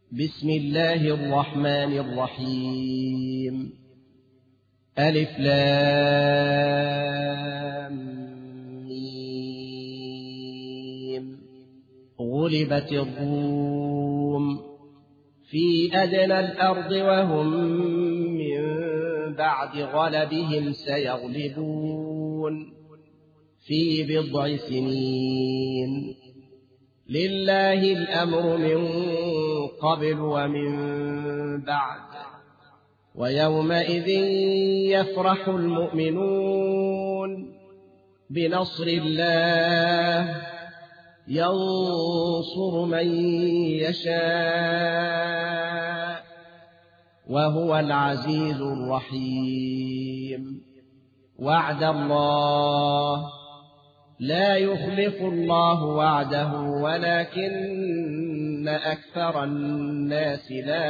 بسم الله الرحمن الرحيم. ألف لام ميم. غلبت الروم في أدنى الأرض وهم من بعد غلبهم سيغلبون في بضع سنين. لله الأمر من قبل ومن بعد، ويومئذ يفرح المؤمنون بنصر الله ينصر من يشاء وهو العزيز الرحيم. وعد الله لا يخلف الله وعده ولكن أكثر الناس لا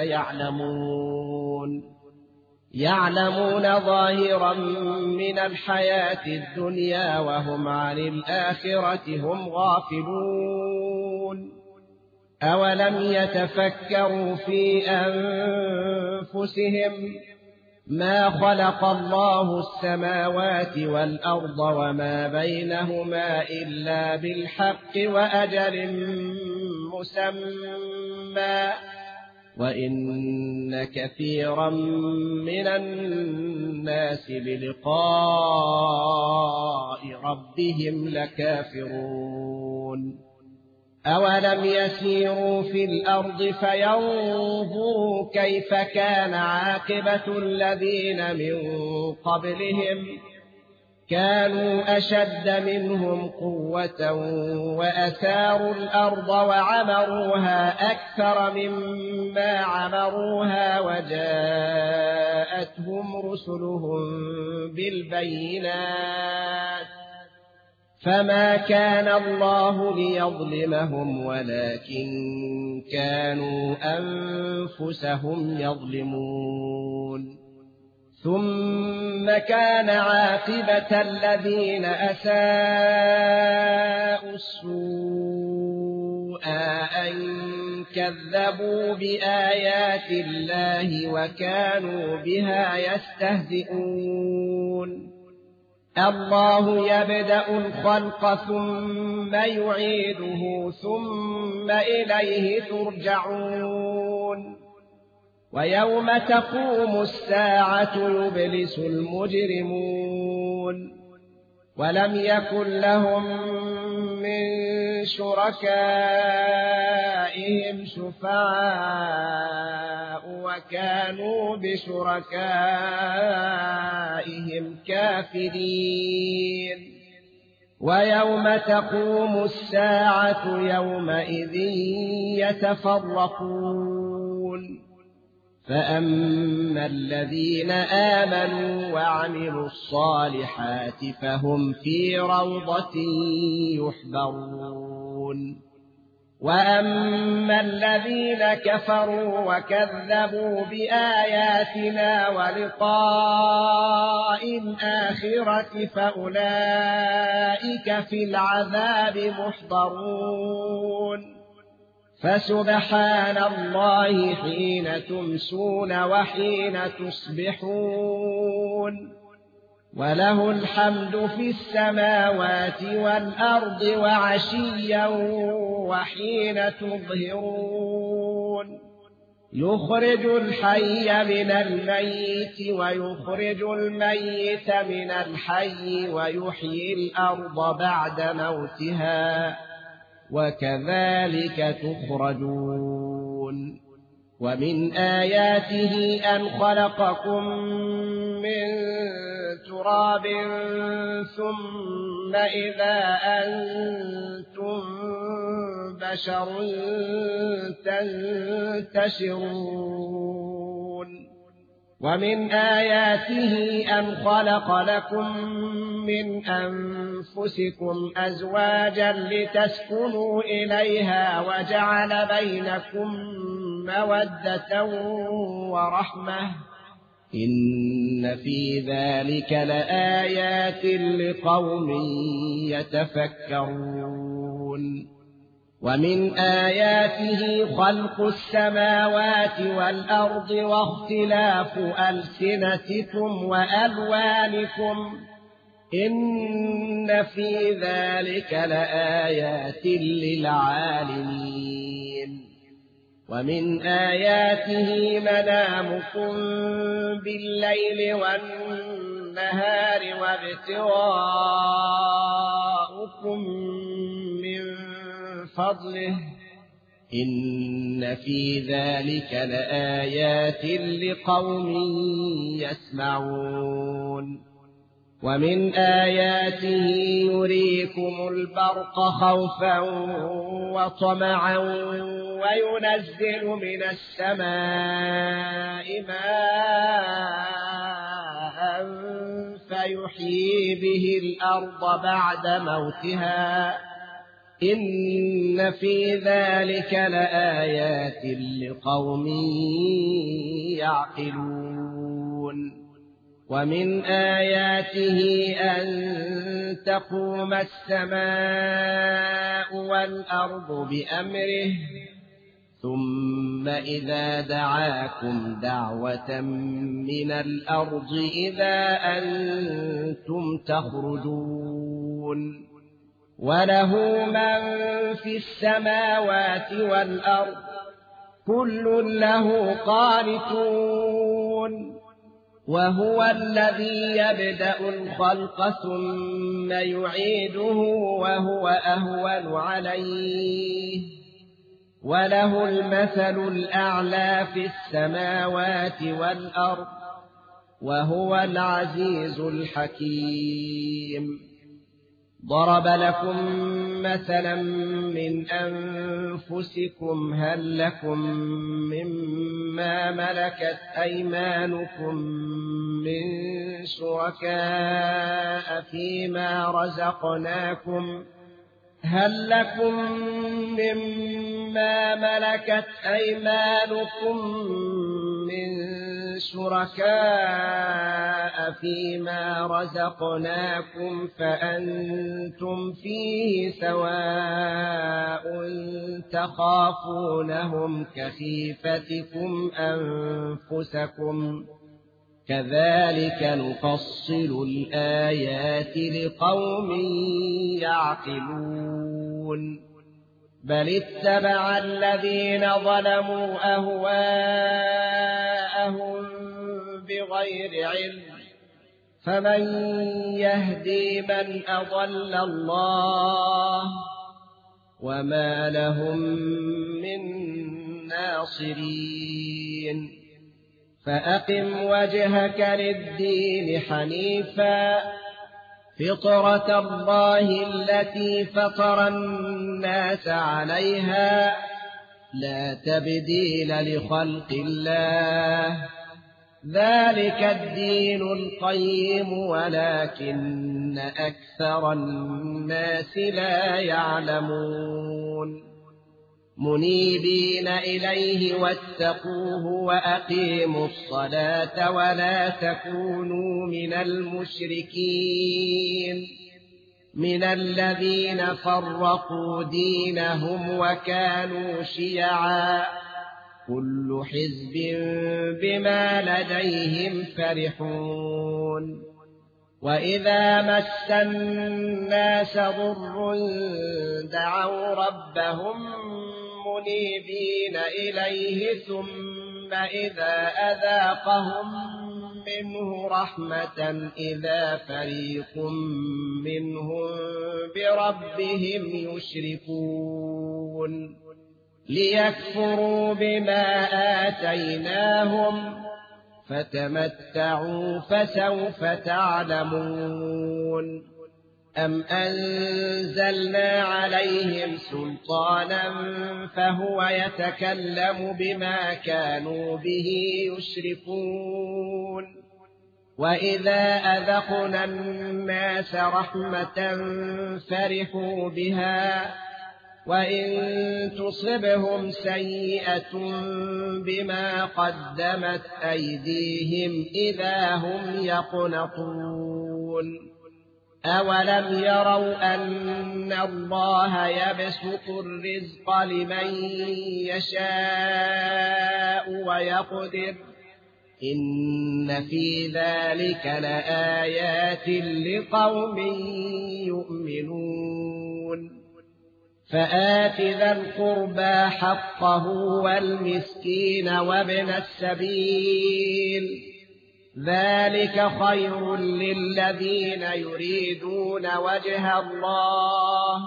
يعلمون ظاهرا من الحياة الدنيا وهم عن الآخرة هم غافلون. أولم يتفكروا في أنفسهم ما خلق الله السماوات والأرض وما بينهما إلا بالحق وأجل مسمى وإن كثيرا من الناس بلقاء ربهم لكافرون. أولم يسيروا في الأرض فينظروا كيف كان عاقبة الذين من قبلهم كانوا أشد منهم قوة وأثاروا الأرض وعمروها أكثر مما عمروها وجاءتهم رسلهم بالبينات فما كان الله ليظلمهم ولكن كانوا أنفسهم يظلمون. ثم كان عاقبة الذين أساءوا السوء أن كذبوا بآيات الله وكانوا بها يستهزئون. الله يبدأ الخلق ثم يعيده ثم إليه ترجعون. ويوم تقوم الساعة يبلس المجرمون ولم يكن لهم من شركائهم شفعاء وكانوا بشركائهم كافرين. ويوم تقوم الساعة يومئذ يتفرقون فأما الذين آمنوا وعملوا الصالحات فهم في روضة يحبرون. وأما الذين كفروا وكذبوا بآياتنا ولقاء الآخرة فأولئك في العذاب محضرون. فسبحان الله حين تمسون وحين تصبحون وله الحمد في السماوات والأرض وعشيا وحين تظهرون. يخرج الحي من الميت ويخرج الميت من الحي ويحيي الأرض بعد موتها وكذلك تخرجون. ومن آياته أن خلقكم من تراب ثم إذا أنتم بشر تنتشرون. ومن آياته أن خلق لكم من أنفسكم أزواجا لتسكنوا إليها وجعل بينكم مودة ورحمة إن في ذلك لآيات لقوم يتفكرون. ومن آياته خلق السماوات والأرض واختلاف ألسنتكم وألوانكم إن في ذلك لآيات للعالمين ومن آياته منامكم بالليل والنهار وابتغاؤكم من فضله إن في ذلك لآيات لقوم يسمعون ومن آياته يريكم البرق خوفا وطمعا وينزل من السماء ماء فيحيي به الأرض بعد موتها إن في ذلك لآيات لقوم يعقلون ومن آياته أن تقوم السماء والأرض بأمره ثم إذا دعاكم دعوة من الأرض إذا أنتم تخرجون وله من في السماوات والأرض كل له قانتون وهو الذي يبدأ الخلق ثم يعيده وهو أهون عليه وله المثل الأعلى في السماوات والأرض وهو العزيز الحكيم ضرب لكم مثلا من أنفسكم هل لكم مما ملكت أيمانكم من شركاء فيما رزقناكم هل لكم مما ملكت أيمانكم من شركاء فيما رزقناكم فأنتم فيه سواء تخافونهم كخيفتكم أنفسكم كذلك نفصل الآيات لقوم يعقلون بل اتبع الذين ظلموا أهواءهم بغير علم فمن يهدي من أضل الله وما لهم من ناصرين فأقم وجهك للدين حنيفا فطرة الله التي فطر الناس عليها لا تبديل لخلق الله ذلك الدين القيم ولكن أكثر الناس لا يعلمون منيبين إليه واتقوه وأقيموا الصلاة ولا تكونوا من المشركين من الذين فرقوا دينهم وكانوا شيعا كل حزب بما لديهم فرحون وإذا مس الناس ضر دعوا ربهم منيبين إليه ثم إذا أذاقهم منه رحمة إذا فريق منهم بربهم يشركون ليكفروا بما آتيناهم فتمتعوا فسوف تعلمون أم أنزلنا عليهم سلطانا فهو يتكلم بما كانوا به يشركون وإذا أذقنا الناس رحمة فرحوا بها وإن تصبهم سيئة بما قدمت أيديهم إذا هم يقنطون أولم يروا أن الله يبسط الرزق لمن يشاء ويقدر إن في ذلك لآيات لقوم يؤمنون فآت ذا القربى حقه والمسكين وابن السبيل ذلك خير للذين يريدون وجه الله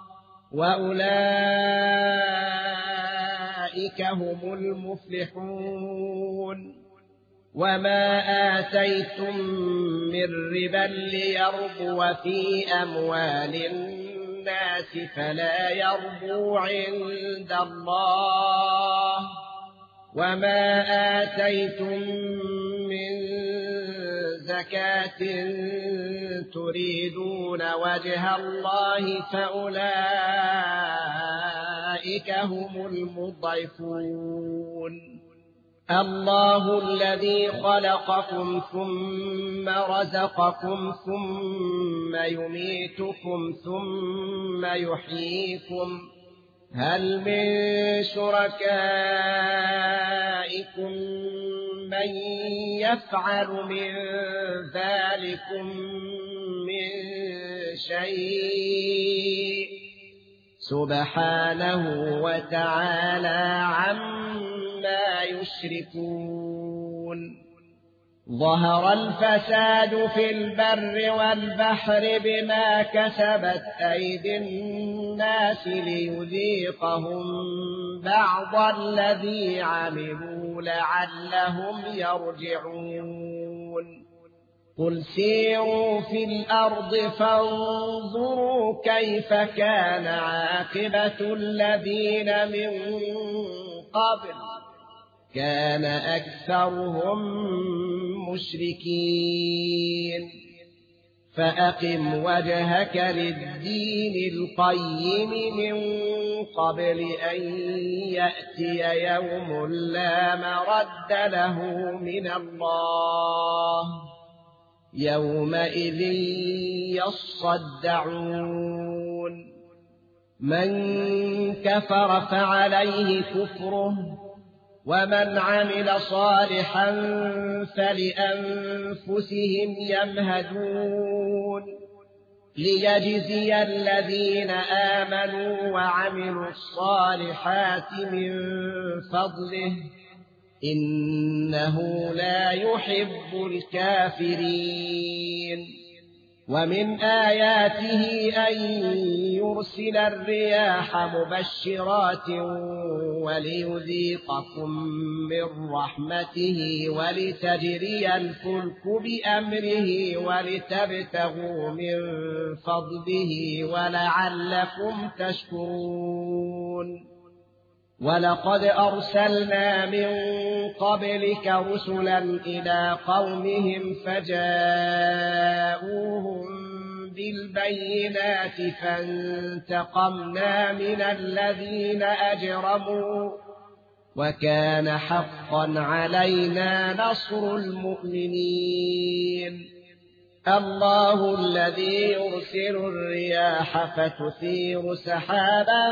وأولئك هم المفلحون وما آتيتم من ربا ليربو في أموال الناس فلا يربو عند الله وما آتيتم من زكاة تريدون وجه الله فأولئك هم المضعفون الله الذي خلقكم ثم رزقكم ثم يميتكم ثم يحييكم هل من شركائكم من يفعل من ذلكم من شيء سبحانه وتعالى عما يشركون ظهر الفساد في البر والبحر بما كسبت أيدي الناس ليذيقهم بعض الذي عملوا لعلهم يرجعون قل سيروا في الأرض فانظروا كيف كان عاقبة الذين من قبل كان أكثرهم مشركين فأقم وجهك للدين القيم من قبل أن يأتي يوم لا مرد له من الله يومئذ يصدعون من كفر فعليه كفره ومن عمل صالحا فلأنفسهم يمهدون ليجزي الذين آمنوا وعملوا الصالحات من فضله إنه لا يحب الكافرين ومن آياته أن يرسل الرياح مبشرات وليذيقكم من رحمته ولتجري الفلك بأمره ولتبتغوا من فضله ولعلكم تشكرون ولقد أرسلنا من قبلك رسلا إلى قومهم فجاءوهم بالبينات فانتقمنا من الذين أجرموا وكان حقا علينا نصر المؤمنين الله الذي يرسل الرياح فتثير سحابا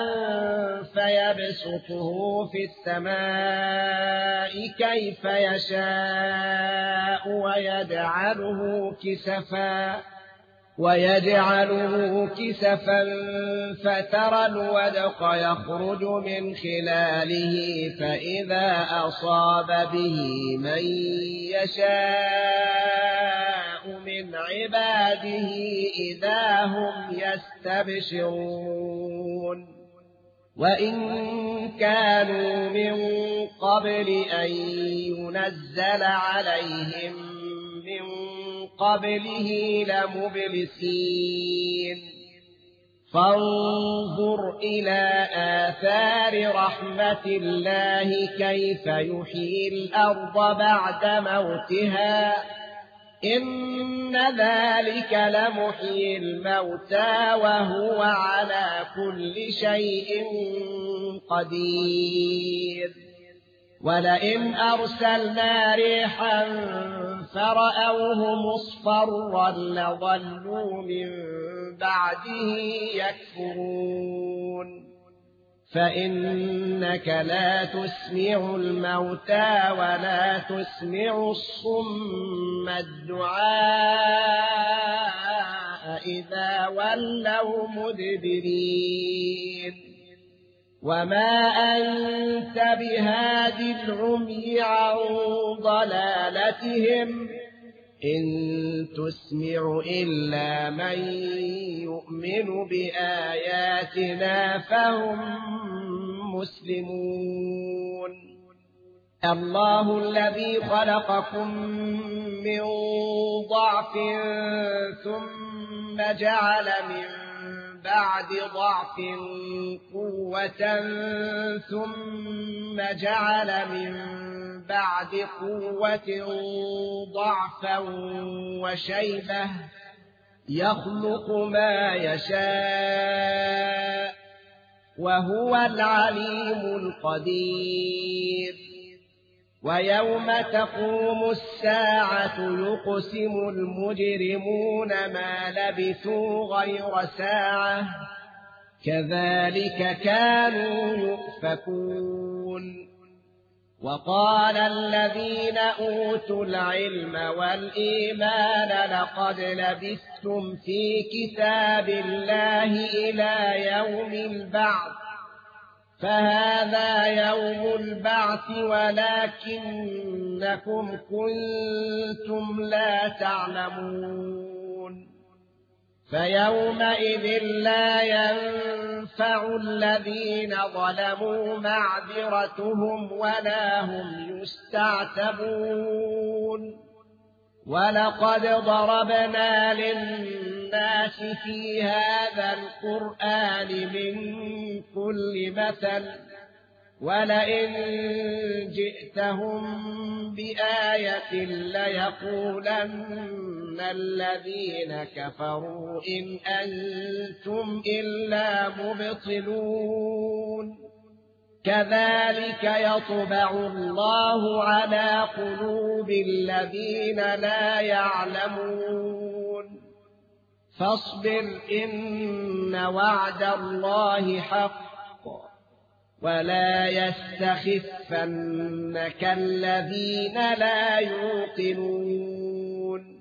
فيبسطه في السماء كيف يشاء ويجعله كسفا فترى الودق يخرج من خلاله فإذا أصاب به من يشاء من عباده إذا هم يستبشرون وإن كانوا من قبل أن ينزل عليهم من قبله لمبلسين فانظر إلى آثار رحمة الله كيف يحيي الأرض بعد موتها إن ذلك لمحيي الموتى وهو على كل شيء قدير ولئن أرسلنا ريحا فرأوه مصفرا لظلوا من بعده يكفرون فإنك لا تسمع الموتى ولا تسمع الصم الدعاء إذا ولوا مدبرين وما أنت بهاد العمي عن ضلالتهم إن تسمع إلا من يؤمن بآياتنا فهم مسلمون الله الذي خلقكم من ضعف ثم جعل من بعد ضعف قوة ثم جعل من بعد قوة ضعفا وشيبة يخلق ما يشاء وهو العليم القدير ويوم تقوم الساعة يقسم المجرمون ما لبثوا غير ساعة كذلك كانوا يؤفكون وقال الذين أوتوا العلم والإيمان لقد لبثتم في كتاب الله إلى يوم البعث فهذا يوم البعث ولكنكم كنتم لا تعلمون فيومئذ لا ينفع الذين ظلموا معذرتهم ولا هم يستعتبون ولقد ضربنا للناس في هذا القرآن من كل مثل ولئن جئتهم بآية ليقولن الذين كفروا إن أنتم إلا مبطلون كذلك يطبع الله على قلوب الذين لا يعلمون فاصبر إن وعد الله حق ولا يستخفنك الذين لا يوقنون